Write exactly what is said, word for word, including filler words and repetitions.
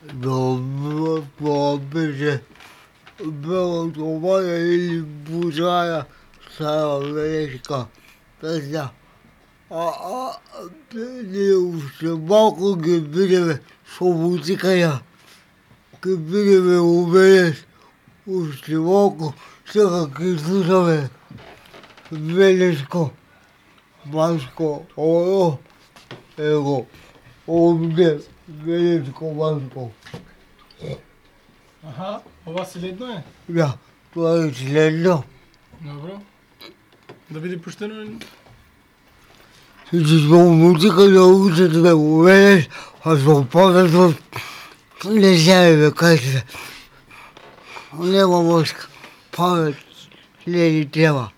No, povede, bylo to moje buřája, stará velečka, pesa. A, a byli už malko, kdy budeme svobodikaja, kdy budeme uvědět, už malko, taky slušame, velečko, masko, ono, ego, ovdje, velečko, masko. Aha, ова следно е? Да, това е следно. Добро. Да биде пуштено. Защото музика да учат да го видиш, а за повече не се ме кажа. Няма мозък. Повече не ни трябва.